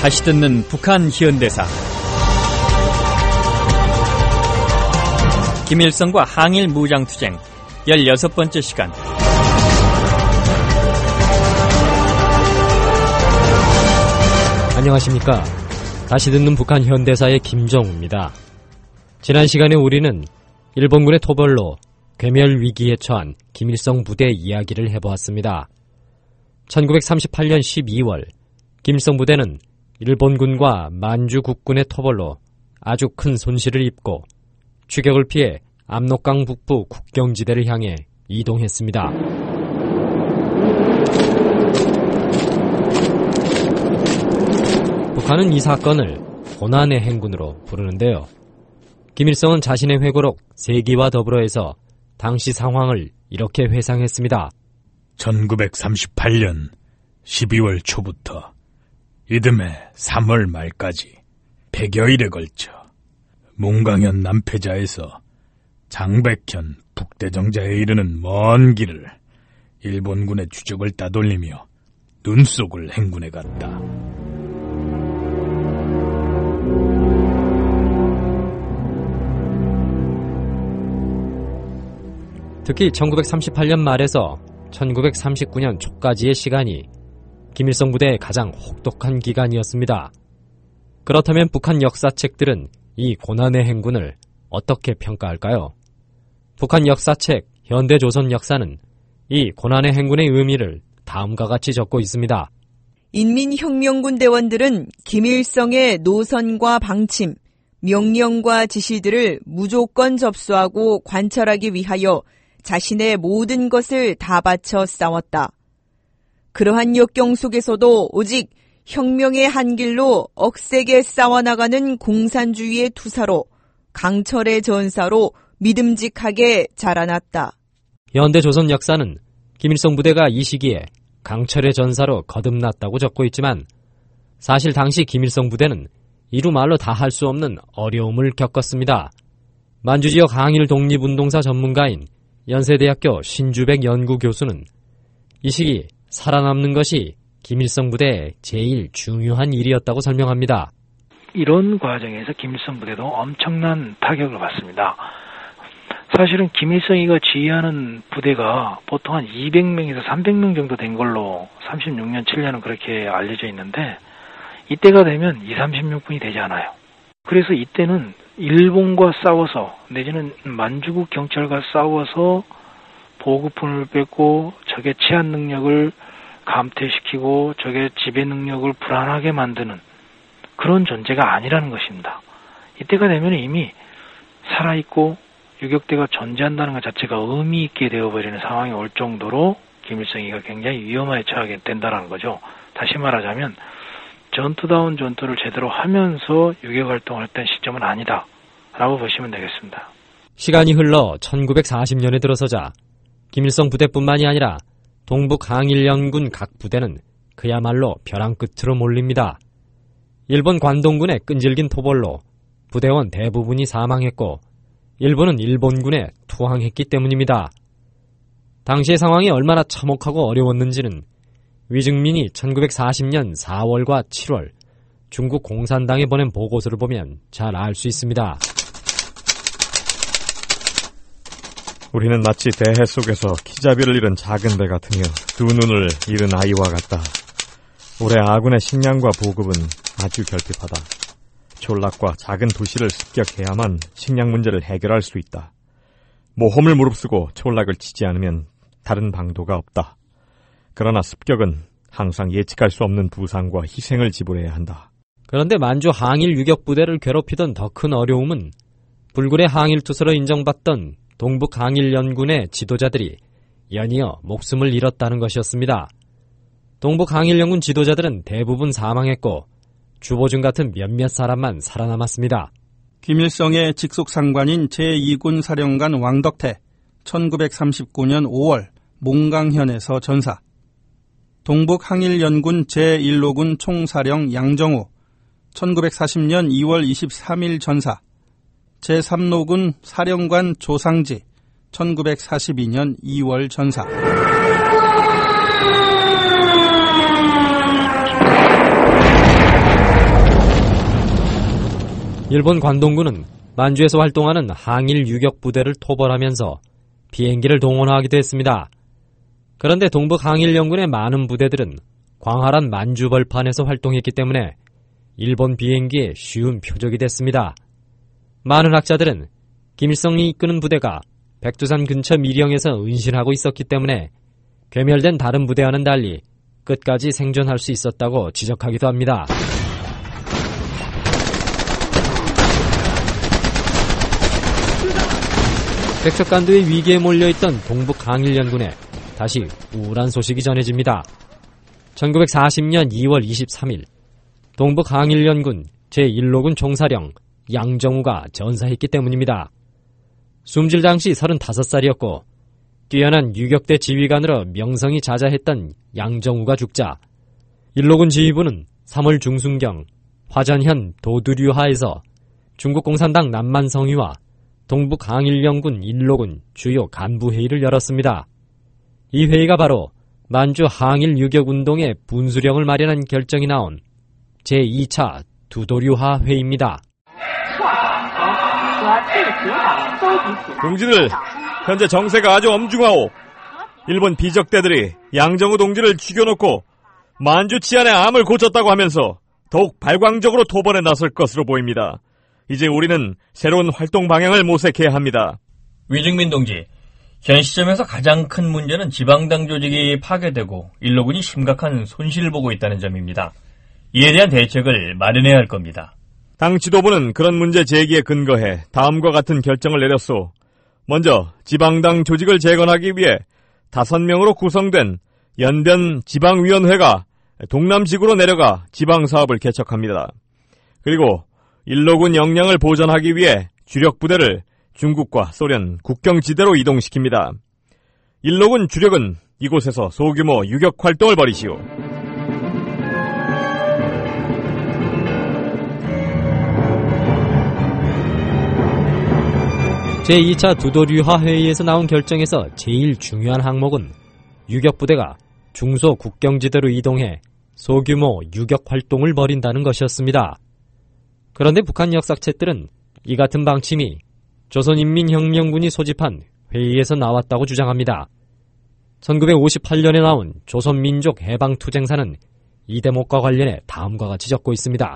다시 듣는 북한 현대사. 김일성과 항일 무장투쟁 16번째 시간. 안녕하십니까. 다시 듣는 북한 현대사의 김정우입니다. 지난 시간에 우리는 일본군의 토벌로 괴멸 위기에 처한 김일성 부대 이야기를 해보았습니다. 1938년 12월 김일성 부대는 일본군과 만주 국군의 토벌로 아주 큰 손실을 입고 추격을 피해 압록강 북부 국경지대를 향해 이동했습니다. 북한은 이 사건을 고난의 행군으로 부르는데요. 김일성은 자신의 회고록 세기와 더불어 해서 당시 상황을 이렇게 회상했습니다. 1938년 12월 초부터 이듬해 3월 말까지 100여일에 걸쳐 몽강현 남패자에서 장백현 북대정자에 이르는 먼 길을 일본군의 추적을 따돌리며 눈속을 행군해 갔다. 특히 1938년 말에서 1939년 초까지의 시간이 김일성 부대의 가장 혹독한 기간이었습니다. 그렇다면 북한 역사책들은 이 고난의 행군을 어떻게 평가할까요? 북한 역사책 현대조선 역사는 이 고난의 행군의 의미를 다음과 같이 적고 있습니다. 인민혁명군 대원들은 김일성의 노선과 방침, 명령과 지시들을 무조건 접수하고 관철하기 위하여 자신의 모든 것을 다 바쳐 싸웠다. 그러한 역경 속에서도 오직 혁명의 한 길로 억세게 싸워나가는 공산주의의 투사로, 강철의 전사로 믿음직하게 자라났다. 현대조선 역사는 김일성 부대가 이 시기에 강철의 전사로 거듭났다고 적고 있지만 사실 당시 김일성 부대는 이루 말로 다 할 수 없는 어려움을 겪었습니다. 만주지역 항일 독립운동사 전문가인 연세대학교 신주백 연구교수는 이 시기 살아남는 것이 김일성 부대의 제일 중요한 일이었다고 설명합니다. 이런 과정에서 김일성 부대도 엄청난 타격을 받습니다. 사실은 김일성이가 지휘하는 부대가 보통 한 200명에서 300명 정도 된 걸로 36년, 7년은 그렇게 알려져 있는데 이때가 되면 20, 30명뿐이 되지 않아요. 그래서 이때는 일본과 싸워서 내지는 만주국 경찰과 싸워서 보급품을 뺏고 적의 치안 능력을 감퇴시키고 적의 지배 능력을 불안하게 만드는 그런 존재가 아니라는 것입니다. 이때가 되면 이미 살아있고 유격대가 존재한다는 것 자체가 의미 있게 되어버리는 상황이 올 정도로 김일성이가 굉장히 위험하게 처하게 된다는 거죠. 다시 말하자면 전투다운 전투를 제대로 하면서 유격활동을 했던 시점은 아니다 라고 보시면 되겠습니다. 시간이 흘러 1940년에 들어서자 김일성 부대뿐만이 아니라 동북 항일연군 각 부대는 그야말로 벼랑 끝으로 몰립니다. 일본 관동군의 끈질긴 토벌로 부대원 대부분이 사망했고 일본은 일본군에 투항했기 때문입니다. 당시의 상황이 얼마나 참혹하고 어려웠는지는 위증민이 1940년 4월과 7월 중국 공산당에 보낸 보고서를 보면 잘 알 수 있습니다. 우리는 마치 대해 속에서 키자비를 잃은 작은 배 같으며 두 눈을 잃은 아이와 같다. 올해 아군의 식량과 보급은 아주 결핍하다. 촌락과 작은 도시를 습격해야만 식량 문제를 해결할 수 있다. 모험을 무릅쓰고 촌락을 치지 않으면 다른 방도가 없다. 그러나 습격은 항상 예측할 수 없는 부상과 희생을 지불해야 한다. 그런데 만주 항일 유격부대를 괴롭히던 더 큰 어려움은 불굴의 항일투사로 인정받던 동북 항일연군의 지도자들이 연이어 목숨을 잃었다는 것이었습니다. 동북 항일연군 지도자들은 대부분 사망했고 주보준 같은 몇몇 사람만 살아남았습니다. 김일성의 직속 상관인 제2군 사령관 왕덕태, 1939년 5월 몽강현에서 전사. 동북 항일연군 제1호군 총사령 양정호, 1940년 2월 23일 전사. 제3로군 사령관 조상지, 1942년 2월 전사. 일본 관동군은 만주에서 활동하는 항일 유격 부대를 토벌하면서 비행기를 동원하기도 했습니다. 그런데 동북 항일연군의 많은 부대들은 광활한 만주 벌판에서 활동했기 때문에 일본 비행기에 쉬운 표적이 됐습니다. 많은 학자들은 김일성이 이끄는 부대가 백두산 근처 미령에서 은신하고 있었기 때문에 괴멸된 다른 부대와는 달리 끝까지 생존할 수 있었다고 지적하기도 합니다. 백척간도의 위기에 몰려있던 동북 항일연군에 다시 우울한 소식이 전해집니다. 1940년 2월 23일 동북 항일연군 제1로군 총사령 양정우가 전사했기 때문입니다. 숨질 당시 35살이었고 뛰어난 유격대 지휘관으로 명성이 자자했던 양정우가 죽자 1로군 지휘부는 3월 중순경 화전현 도두류하에서 중국 공산당 남만성위와 동북 항일연군 1로군 주요 간부회의를 열었습니다. 이 회의가 바로 만주 항일 유격운동의 분수령을 마련한 결정이 나온 제2차 두도류하 회의입니다. 동지들, 현재 정세가 아주 엄중하오. 일본 비적대들이 양정우 동지를 죽여놓고 만주 치안의 암을 고쳤다고 하면서 더욱 발광적으로 토벌에 나설 것으로 보입니다. 이제 우리는 새로운 활동 방향을 모색해야 합니다. 위증민 동지, 현 시점에서 가장 큰 문제는 지방당 조직이 파괴되고 일로군이 심각한 손실을 보고 있다는 점입니다. 이에 대한 대책을 마련해야 할 겁니다. 당 지도부는 그런 문제 제기에 근거해 다음과 같은 결정을 내렸소. 먼저 지방당 조직을 재건하기 위해 5명으로 구성된 연변 지방위원회가 동남지구로 내려가 지방사업을 개척합니다. 그리고 일로군 역량을 보전하기 위해 주력부대를 중국과 소련 국경지대로 이동시킵니다. 일로군 주력은 이곳에서 소규모 유격활동을 벌이시오. 제2차 두도류하 회의에서 나온 결정에서 제일 중요한 항목은 유격부대가 중소 국경지대로 이동해 소규모 유격활동을 벌인다는 것이었습니다. 그런데 북한 역사책들은 이 같은 방침이 조선인민혁명군이 소집한 회의에서 나왔다고 주장합니다. 1958년에 나온 조선민족해방투쟁사는 이 대목과 관련해 다음과 같이 적고 있습니다.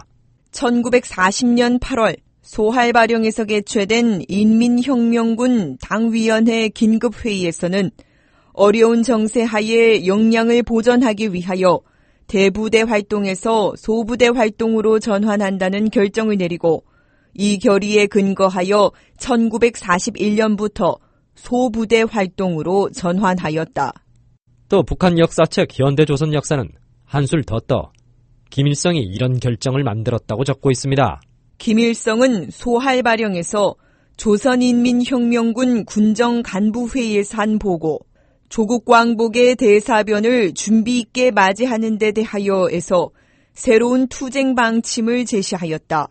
1940년 8월 소할 발령에서 개최된 인민혁명군 당위원회 긴급회의에서는 어려운 정세 하에 역량을 보전하기 위하여 대부대 활동에서 소부대 활동으로 전환한다는 결정을 내리고 이 결의에 근거하여 1941년부터 소부대 활동으로 전환하였다. 또 북한 역사책 현대조선 역사는 한술 더 떠 김일성이 이런 결정을 만들었다고 적고 있습니다. 김일성은 소할 발령에서 조선인민혁명군 군정간부회의에서 한 보고 조국 왕복의 대사변을 준비 있게 맞이하는 데 대하여에서 새로운 투쟁 방침을 제시하였다.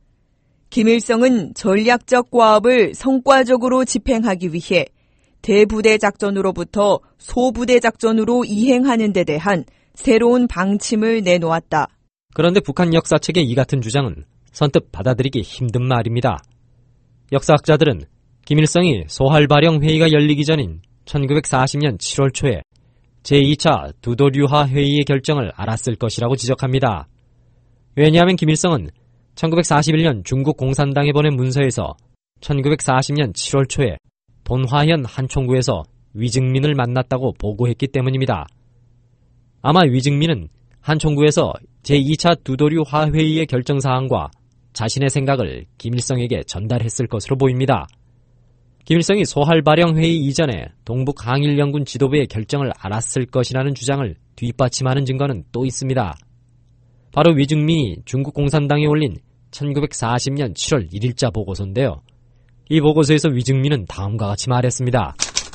김일성은 전략적 과업을 성과적으로 집행하기 위해 대부대 작전으로부터 소부대 작전으로 이행하는 데 대한 새로운 방침을 내놓았다. 그런데 북한 역사책의 이 같은 주장은 선뜻 받아들이기 힘든 말입니다. 역사학자들은 김일성이 소할 발령 회의가 열리기 전인 1940년 7월 초에 제2차 두도류하 회의의 결정을 알았을 것이라고 지적합니다. 왜냐하면 김일성은 1941년 중국 공산당에 보낸 문서에서 1940년 7월 초에 돈화현 한총구에서 위증민을 만났다고 보고했기 때문입니다. 아마 위증민은 한총구에서 제2차 두도류하 회의의 결정사항과 자신의 생각을 김일성에게 전달했을 것으로 보입니다. 김일성이 소할 발령 회의 이전에 동북 항일연군 지도부의 결정을 알았을 것이라는 주장을 뒷받침하는 증거는 또 있습니다. 바로 위증민이 중국 공산당에 올린 1940년 7월 1일자 보고서인데요. 이 보고서에서 위증민은 다음과 같이 말했습니다.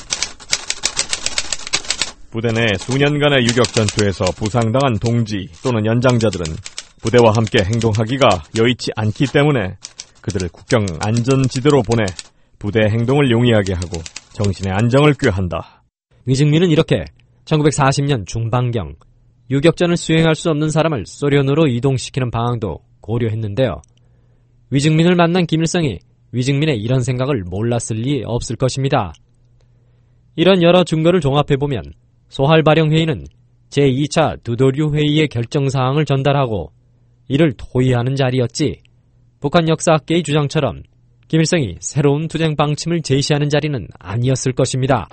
부대 내 수년간의 유격전투에서 부상당한 동지 또는 연장자들은 부대와 함께 행동하기가 여의치 않기 때문에 그들을 국경 안전지대로 보내 부대 행동을 용이하게 하고 정신의 안정을 꾀한다. 위증민은 이렇게 1940년 중반경 유격전을 수행할 수 없는 사람을 소련으로 이동시키는 방안도 고려했는데요. 위증민을 만난 김일성이 위증민의 이런 생각을 몰랐을 리 없을 것입니다. 이런 여러 증거를 종합해보면 소할발령회의는 제2차 두도류 회의의 결정사항을 전달하고 이를 토의하는 자리였지 북한 역사학계의 주장처럼 김일성이 새로운 투쟁 방침을 제시하는 자리는 아니었을 것입니다.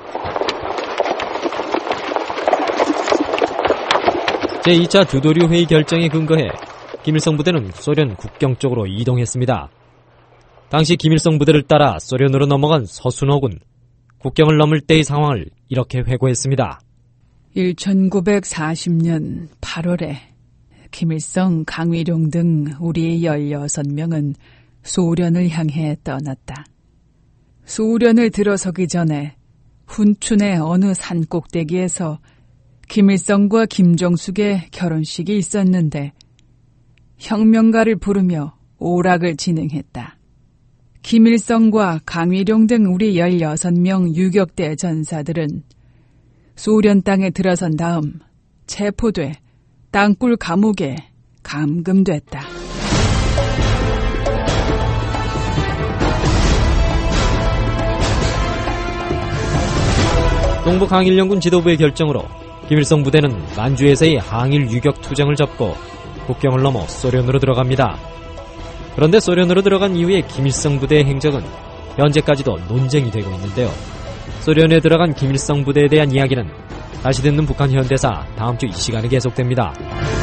제2차 두도류 회의 결정에 근거해 김일성 부대는 소련 국경 쪽으로 이동했습니다. 당시 김일성 부대를 따라 소련으로 넘어간 서순호군, 국경을 넘을 때의 상황을 이렇게 회고했습니다. 1940년 8월에 김일성, 강위룡 등 우리 16명은 소련을 향해 떠났다. 소련을 들어서기 전에 훈춘의 어느 산 꼭대기에서 김일성과 김정숙의 결혼식이 있었는데 혁명가를 부르며 오락을 진행했다. 김일성과 강위룡 등 우리 16명 유격대 전사들은 소련 땅에 들어선 다음 체포돼 땅굴 감옥에 감금됐다. 동북항일연군 지도부의 결정으로 김일성 부대는 만주에서의 항일 유격 투쟁을 접고 국경을 넘어 소련으로 들어갑니다. 그런데 소련으로 들어간 이후에 김일성 부대의 행적은 현재까지도 논쟁이 되고 있는데요. 소련에 들어간 김일성 부대에 대한 이야기는 다시 듣는 북한 현대사 다음 주 이 시간에 계속됩니다.